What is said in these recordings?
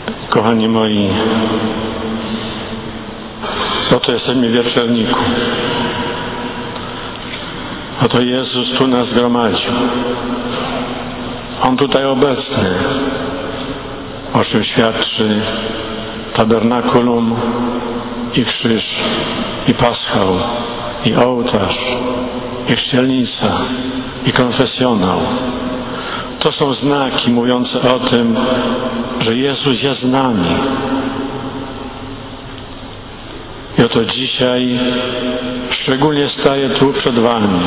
Kochani moi, oto jesteśmy w wieczorniku. Oto Jezus tu nas zgromadził. On tutaj obecny, o czym świadczy tabernakulum i krzyż, i paschał, i ołtarz, i chrzcielnica, i konfesjonał. To są znaki mówiące o tym, że Jezus jest z nami. I oto dzisiaj szczególnie staję tu przed wami.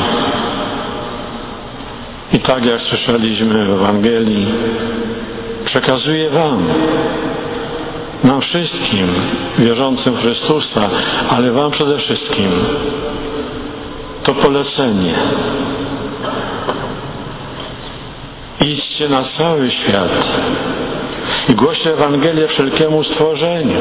I tak jak słyszeliśmy w Ewangelii, przekazuję nam wszystkim wierzącym w Chrystusa, ale wam przede wszystkim to polecenie. Idźcie na cały świat i głoście Ewangelię wszelkiemu stworzeniu.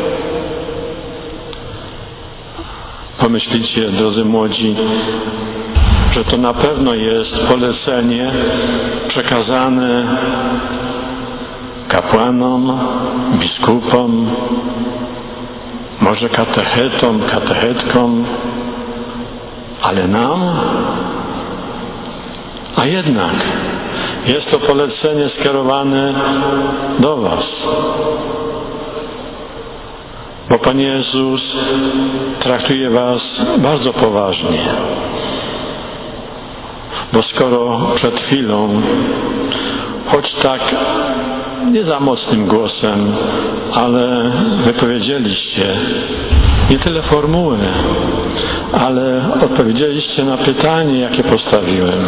Pomyślicie, drodzy młodzi, że to na pewno jest polecenie przekazane kapłanom, biskupom, może katechetom, katechetkom, ale nam? A jednak jest to polecenie skierowane do was. Bo Pan Jezus traktuje was bardzo poważnie. Bo skoro przed chwilą, choć tak nie za mocnym głosem, ale wypowiedzieliście nie tyle formułę, ale odpowiedzieliście na pytanie, jakie postawiłem.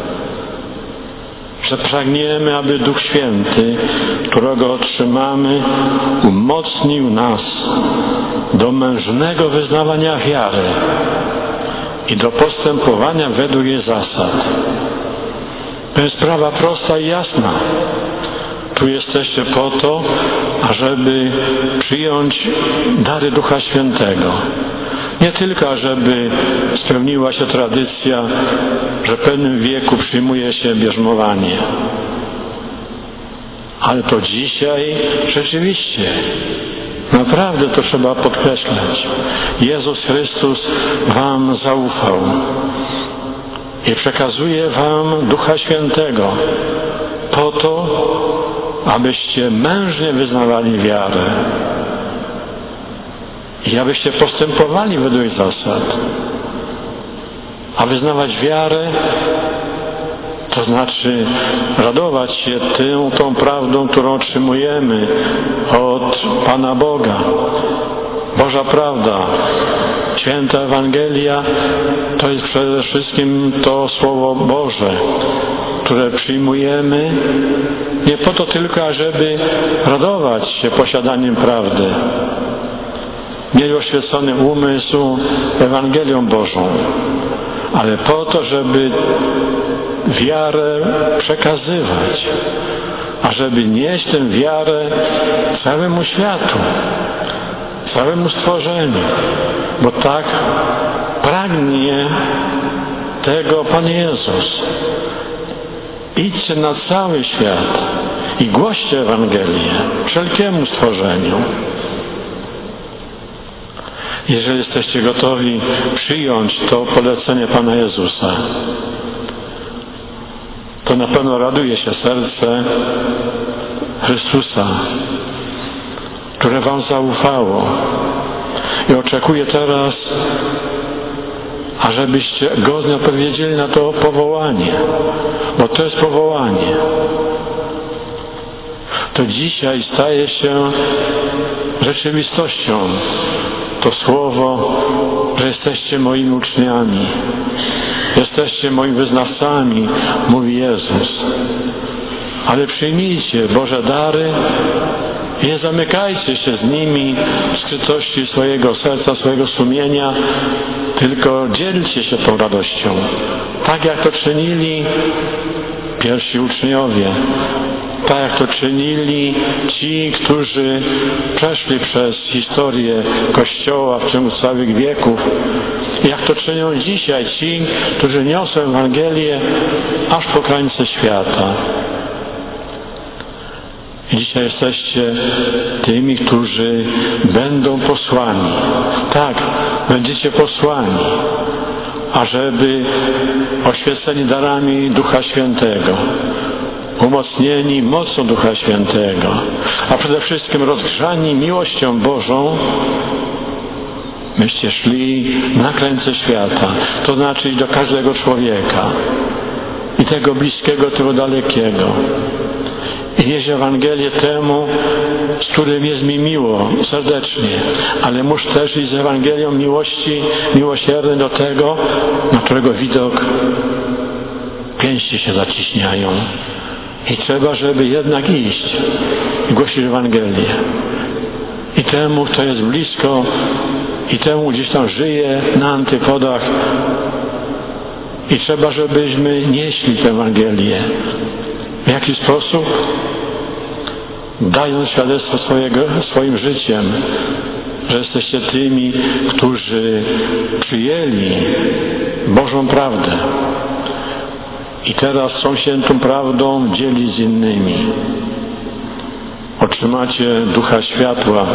Że pragniemy, aby Duch Święty, którego otrzymamy, umocnił nas do mężnego wyznawania wiary i do postępowania według jej zasad. To jest sprawa prosta i jasna. Tu jesteście po to, ażeby przyjąć dary Ducha Świętego. Nie tylko, ażeby spełniła się tradycja, że w pewnym wieku przyjmuje się bierzmowanie. Ale to dzisiaj rzeczywiście, naprawdę to trzeba podkreślać. Jezus Chrystus wam zaufał i przekazuje wam Ducha Świętego po to, abyście mężnie wyznawali wiarę i abyście postępowali według zasad. A wyznawać wiarę to znaczy radować się tą prawdą, którą otrzymujemy od Pana Boga. Boża prawda, święta Ewangelia to jest przede wszystkim to Słowo Boże, które przyjmujemy nie po to tylko, ażeby radować się posiadaniem prawdy, mieli oświecony umysł Ewangelią Bożą, ale po to, żeby wiarę przekazywać, ażeby nieść tę wiarę całemu światu, całemu stworzeniu, bo tak pragnie tego Pan Jezus. Idźcie na cały świat i głoście Ewangelię wszelkiemu stworzeniu. Jeżeli jesteście gotowi przyjąć to polecenie Pana Jezusa, to na pewno raduje się serce Chrystusa, które wam zaufało i oczekuje teraz, ażebyście godnie odpowiedzieli na to powołanie, bo to jest powołanie. To dzisiaj staje się rzeczywistością to słowo, że jesteście moimi uczniami, jesteście moimi wyznawcami, mówi Jezus. Ale przyjmijcie Boże dary i nie zamykajcie się z nimi w skrytości swojego serca, swojego sumienia, tylko dzielcie się tą radością. Tak jak to czynili pierwsi uczniowie, tak jak to czynili ci, którzy przeszli przez historię Kościoła w ciągu całych wieków. I jak to czynią dzisiaj ci, którzy niosą Ewangelię aż po krańce świata. I dzisiaj jesteście tymi, którzy będą posłani. Tak, będziecie posłani, ażeby oświeceni darami Ducha Świętego, umocnieni mocą Ducha Świętego, a przede wszystkim rozgrzani miłością Bożą, myście szli na krańce świata, to znaczy do każdego człowieka, i tego bliskiego, tego dalekiego, i nieść Ewangelię temu, z którym jest mi miło, serdecznie, ale muszę też iść z Ewangelią miłości, miłosiernej do tego, na którego widok pięści się zaciśniają. I trzeba, żeby jednak iść i głosić Ewangelię. I temu, kto jest blisko, i temu gdzieś tam żyje na antypodach. I trzeba, żebyśmy nieśli tę Ewangelię. W jaki sposób? Dając świadectwo swoim życiem, że jesteście tymi, którzy przyjęli Bożą prawdę i teraz chcą się tą prawdą dzielić z innymi. Otrzymacie Ducha Światła,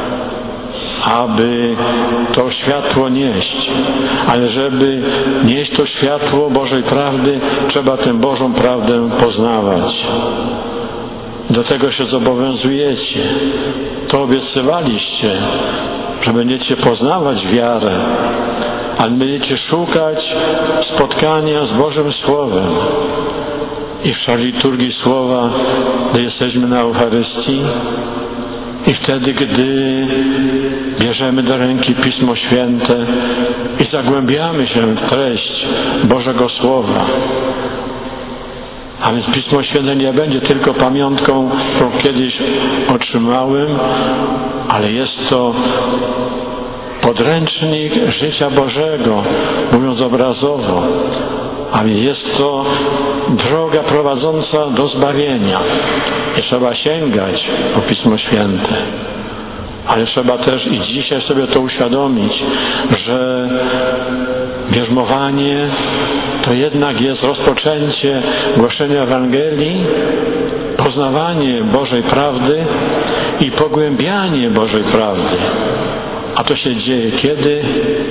aby to światło nieść, ale żeby nieść to światło Bożej prawdy, trzeba tę Bożą prawdę poznawać. Do tego się zobowiązujecie. To obiecywaliście, że będziecie poznawać wiarę, ale będziecie szukać spotkania z Bożym Słowem. I w liturgii Słowa, gdy jesteśmy na Eucharystii, i wtedy, gdy bierzemy do ręki Pismo Święte i zagłębiamy się w treść Bożego Słowa. A więc Pismo Święte nie będzie tylko pamiątką, którą kiedyś otrzymałem, ale jest to podręcznik życia Bożego, mówiąc obrazowo. A więc jest to droga prowadząca do zbawienia. I trzeba sięgać po Pismo Święte. Ale trzeba też i dzisiaj sobie to uświadomić, że bierzmowanie to jednak jest rozpoczęcie głoszenia Ewangelii, poznawanie Bożej prawdy i pogłębianie Bożej prawdy. A to się dzieje kiedy?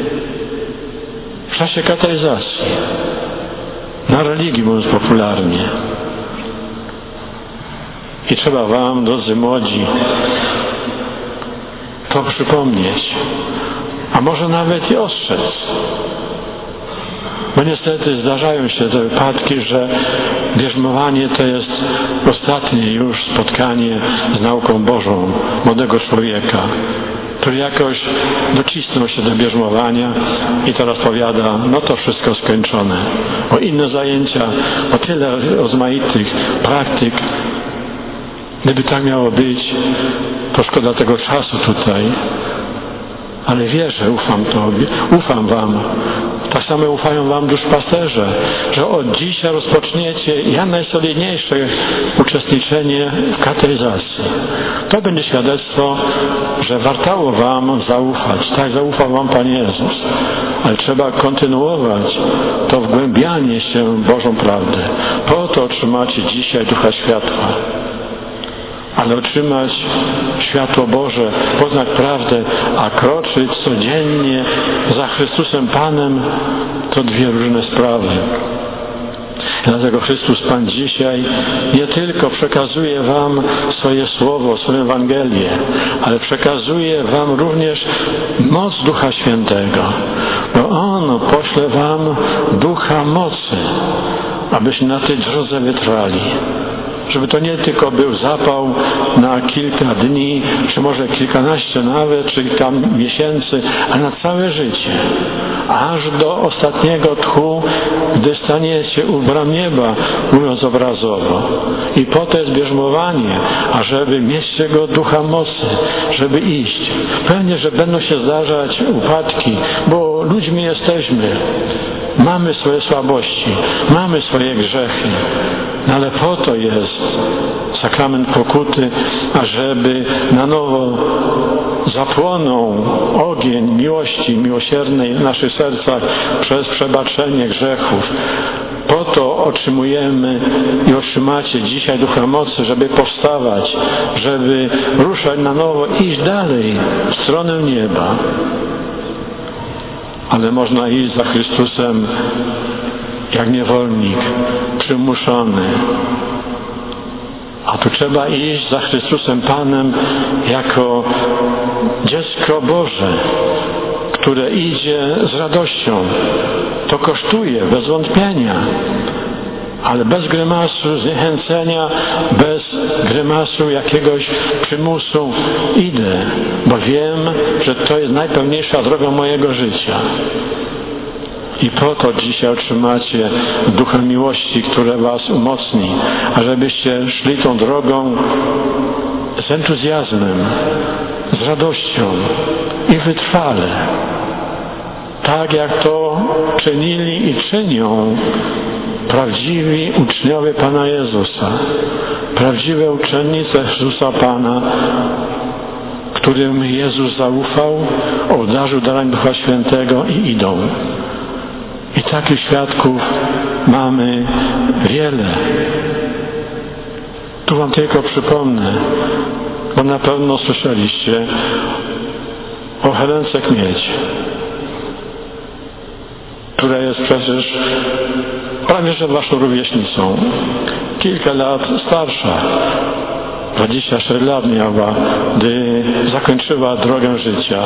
W czasie katolizacji. Na religii, mówiąc popularnie. I trzeba wam, drodzy młodzi, to przypomnieć, a może nawet i ostrzec. Bo niestety zdarzają się te wypadki, że bierzmowanie to jest ostatnie już spotkanie z nauką Bożą młodego człowieka, który jakoś docisnął się do bierzmowania i teraz powiada, no to wszystko skończone. Bo inne zajęcia, o tyle rozmaitych praktyk, gdyby tak miało być, to szkoda tego czasu tutaj. Ale wierzę, ufam wam. Tak samo ufają wam duszpasterze, że od dzisiaj rozpoczniecie jak najsolidniejsze uczestniczenie w katolizacji. To będzie świadectwo, że wartało wam zaufać. Tak zaufał wam Pan Jezus. Ale trzeba kontynuować to wgłębianie się w Bożą prawdę. Po to otrzymacie dzisiaj Ducha Światła. Ale otrzymać światło Boże, poznać prawdę, a kroczyć codziennie za Chrystusem Panem, to dwie różne sprawy. Dlatego Chrystus Pan dzisiaj nie tylko przekazuje wam swoje słowo, swoją Ewangelię, ale przekazuje wam również moc Ducha Świętego. Bo On pośle wam Ducha mocy, abyście na tej drodze wytrwali. Żeby to nie tylko był zapał na kilka dni, czy może kilkanaście nawet, czy kilka miesięcy, a na całe życie. Aż do ostatniego tchu, gdy staniecie u bram nieba, mówiąc obrazowo. I po to jest bierzmowanie, ażeby mieć tego Ducha mocy, żeby iść. Pewnie, że będą się zdarzać upadki, bo ludźmi jesteśmy. Mamy swoje słabości, mamy swoje grzechy, ale po to jest sakrament pokuty, ażeby na nowo zapłonął ogień miłości miłosiernej w naszych sercach przez przebaczenie grzechów, Po to otrzymujemy i otrzymacie dzisiaj ducha mocy, żeby powstawać, żeby ruszać na nowo, iść dalej w stronę nieba. Ale można iść za Chrystusem jak niewolnik, przymuszony. A tu trzeba iść za Chrystusem Panem jako dziecko Boże, które idzie z radością. To kosztuje, bez wątpienia, ale bez grymasu zniechęcenia, bez grymasu jakiegoś przymusu idę, bo wiem, że to jest najpełniejsza droga mojego życia. I po to dzisiaj otrzymacie ducha miłości, które was umocni, ażebyście szli tą drogą z entuzjazmem, z radością i wytrwale. Tak jak to czynili i czynią prawdziwi uczniowie Pana Jezusa, prawdziwe uczennice Chrystusa Pana, którym Jezus zaufał, obdarzył darem Ducha Świętego i idą. I takich świadków mamy wiele. Tu wam tylko przypomnę, bo na pewno słyszeliście o Helence Kmieć, która jest przecież prawie że waszą rówieśnicą, kilka lat starsza, 24 lat miała, gdy zakończyła drogę życia.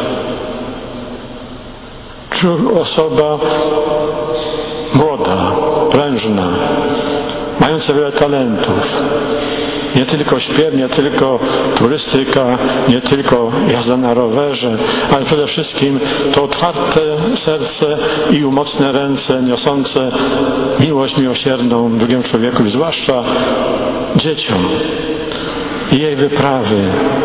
Osoba młoda, prężna, mająca wiele talentów. Nie tylko śpiew, nie tylko turystyka, nie tylko jazda na rowerze, ale przede wszystkim to otwarte serce i umocne ręce niosące miłość miłosierną drugiemu człowiekowi, zwłaszcza dzieciom. I jej wyprawy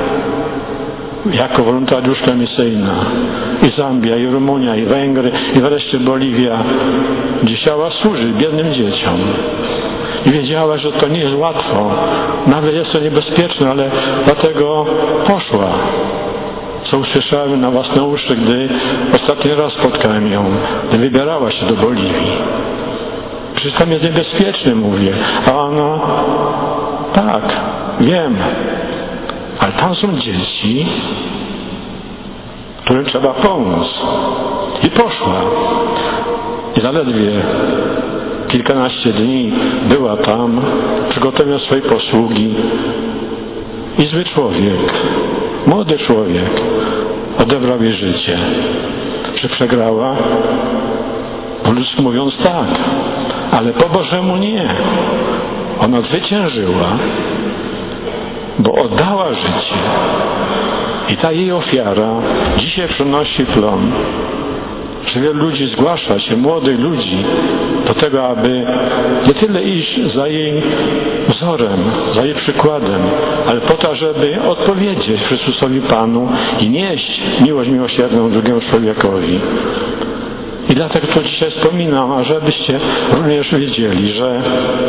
jako wolontariuszka misyjna i Zambia, i Rumunia, i Węgry, i wreszcie Boliwia, gdzie chciała służyć biednym dzieciom. I wiedziała, że to nie jest łatwo, nawet jest to niebezpieczne, ale dlatego poszła. Co usłyszałem na własne uszy, gdy ostatni raz spotkałem ją, gdy wybierała się do Boliwii. Przecież tam jest niebezpieczne, mówię. A ona, tak, wiem, ale tam są dzieci, którym trzeba pomóc. I poszła. I zaledwie kilkanaście dni była tam, przygotowała swoje posługi. I zły człowiek, młody człowiek, odebrał jej życie. Czy przegrała? Po ludzku mówiąc tak, ale po Bożemu nie. Ona zwyciężyła, bo oddała życie. I ta jej ofiara dzisiaj przynosi plon. Że wielu ludzi zgłasza się, młodych ludzi, do tego, aby nie tyle iść za jej wzorem, za jej przykładem, ale po to, żeby odpowiedzieć Chrystusowi Panu i nieść miłość miłosierną drugiemu człowiekowi. I dlatego to dzisiaj wspominam, ażebyście również wiedzieli, że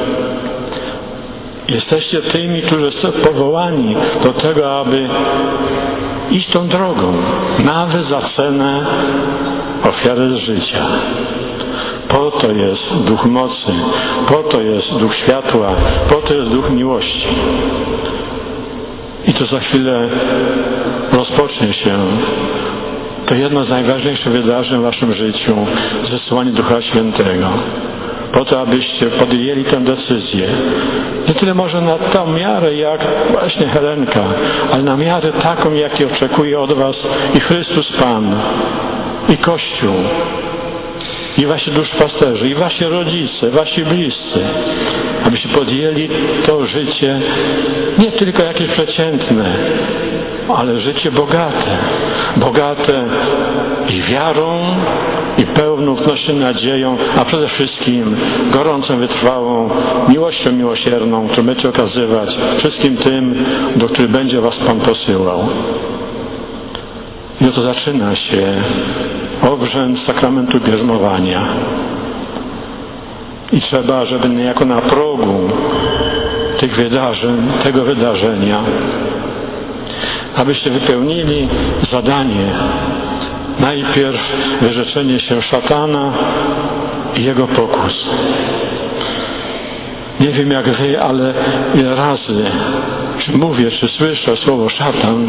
jesteście tymi, którzy są powołani do tego, aby iść tą drogą, nawet za cenę ofiary z życia. Po to jest duch mocy, po to jest duch światła, po to jest duch miłości. I to za chwilę rozpocznie się to jedno z najważniejszych wydarzeń w waszym życiu, zesłanie Ducha Świętego. Po to, abyście podjęli tę decyzję. Nie tyle może na tą miarę, jak właśnie Helenka, ale na miarę taką, jakiej oczekuje od was i Chrystus Pan, i Kościół, i wasi duszpasterzy, i wasi rodzice, wasi bliscy, abyście podjęli to życie nie tylko jakieś przeciętne, ale życie bogate. Bogate i wiarą, i pełną ufnością, nadzieją, a przede wszystkim gorącą, wytrwałą miłością miłosierną, którą będziecie okazywać wszystkim tym, do których będzie was Pan posyłał. I oto zaczyna się obrzęd sakramentu bierzmowania. I trzeba, żeby niejako na progu tych wydarzeń, tego wydarzenia, abyście wypełnili zadanie. Najpierw wyrzeczenie się szatana, i jego pokus. Nie wiem jak wy, ale ile razy, czy mówię, czy słyszę słowo szatan,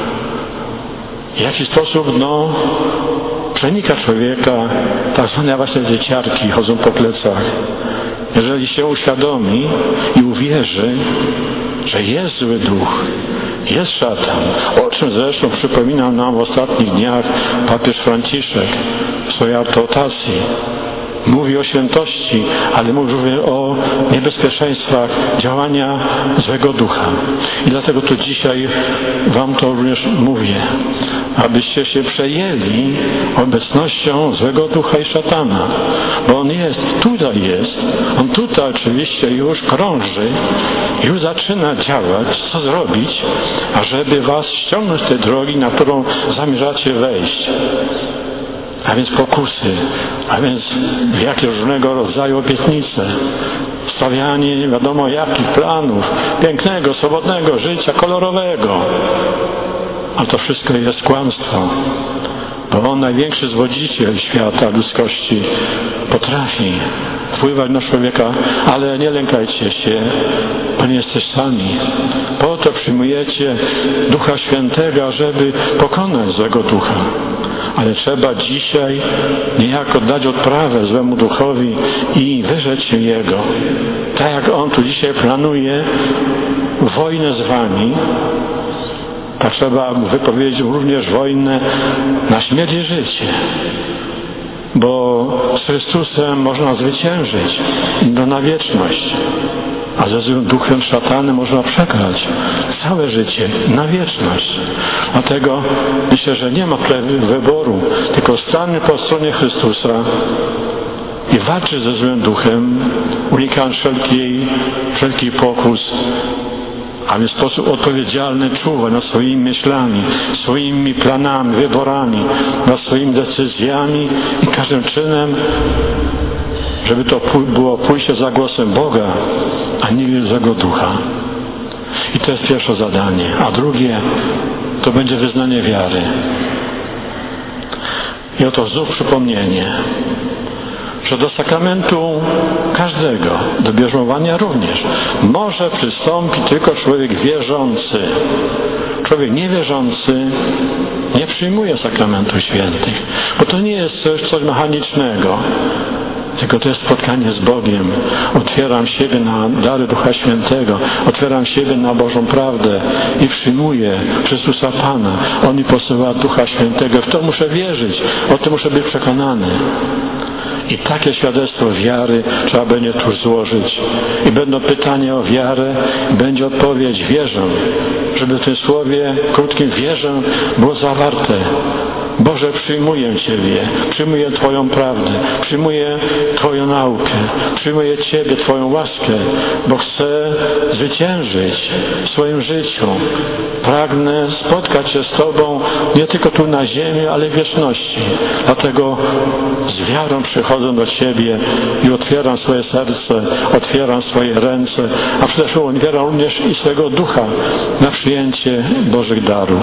w jaki sposób, przenika człowieka, tak zwane właśnie dzieciarki chodzą po plecach. Jeżeli się uświadomi i uwierzy, że jest zły duch, jest szatan, o czym zresztą przypominał nam w ostatnich dniach papież Franciszek w swojej adhortacji. Mówi o świętości, ale mówi również o niebezpieczeństwach działania złego ducha. I dlatego tu dzisiaj wam to również mówię, abyście się przejęli obecnością złego ducha i szatana, bo on jest, on tutaj oczywiście już krąży, już zaczyna działać, co zrobić, ażeby was ściągnąć z tej drogi, na którą zamierzacie wejść. A więc pokusy, a więc jakie różnego rodzaju obietnice, stawianie nie wiadomo jakich planów, pięknego, swobodnego życia, kolorowego. A to wszystko jest kłamstwo, bo on, największy zwodziciel świata, ludzkości, potrafi wpływać na człowieka, ale nie lękajcie się, bo nie jesteście sami. Po to przyjmujecie Ducha Świętego, żeby pokonać złego ducha. Ale trzeba dzisiaj niejako dać odprawę złemu duchowi i wyrzec się jego. Tak jak on tu dzisiaj planuje wojnę z wami, tak trzeba wypowiedzieć również wojnę na śmierć i życie. Bo z Chrystusem można zwyciężyć na wieczność, a ze złym duchem szatany można przegrać całe życie na wieczność. Dlatego myślę, że nie ma wyboru, tylko stańmy po stronie Chrystusa i walczyć ze złym duchem, unikając wszelkich pokus, a w sposób odpowiedzialny czuwa nad swoimi myślami, swoimi planami, wyborami, nad swoimi decyzjami i każdym czynem, żeby to było pójście za głosem Boga, a nie złego ducha. I to jest pierwsze zadanie. A drugie to będzie wyznanie wiary. I oto znów przypomnienie, że do sakramentu każdego, do bierzmowania również, może przystąpić tylko człowiek wierzący. Człowiek niewierzący nie przyjmuje sakramentów świętych, bo to nie jest coś mechanicznego, tylko to jest spotkanie z Bogiem. Otwieram siebie na dary Ducha Świętego, otwieram siebie na Bożą prawdę i przyjmuję Chrystusa Pana. On mi posyła Ducha Świętego. W to muszę wierzyć, o tym muszę być przekonany. I takie świadectwo wiary trzeba będzie tu złożyć. I będą pytania o wiarę, i będzie odpowiedź wierzę, żeby w tym słowie krótkim wierzę było zawarte. Boże, przyjmuję Ciebie, przyjmuję Twoją prawdę, przyjmuję Twoją naukę, przyjmuję Ciebie, Twoją łaskę, bo chcę zwyciężyć w swoim życiu. Pragnę spotkać się z Tobą nie tylko tu na ziemi, ale w wieczności. Dlatego z wiarą przychodzę do Ciebie i otwieram swoje serce, otwieram swoje ręce, a przede wszystkim otwieram również i swego ducha na przyjęcie Bożych darów.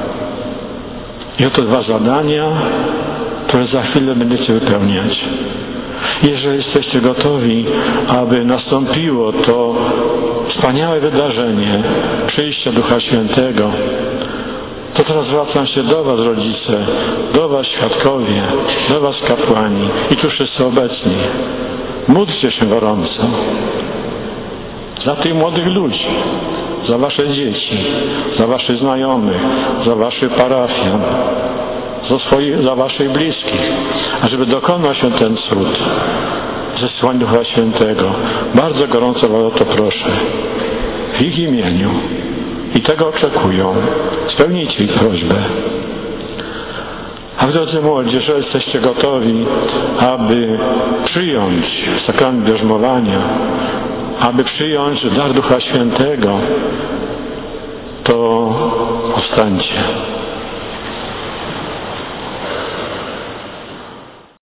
I oto dwa zadania, które za chwilę będziecie wypełniać. Jeżeli jesteście gotowi, aby nastąpiło to wspaniałe wydarzenie przyjścia Ducha Świętego, to teraz zwracam się do was, rodzice, do was, świadkowie, do was, kapłani i tu wszyscy obecni. Módlcie się gorąco za tych młodych ludzi, za wasze dzieci, za waszych znajomych, za waszych parafian, za waszych bliskich, ażeby dokonał się ten cud zesłania Ducha Świętego. Bardzo gorąco was o to proszę. W ich imieniu. I tego oczekują. Spełnijcie ich prośbę. A drodzy młodzi, jeżeli jesteście gotowi, aby przyjąć sakrament bierzmowania, aby przyjąć dar Ducha Świętego, to powstańcie.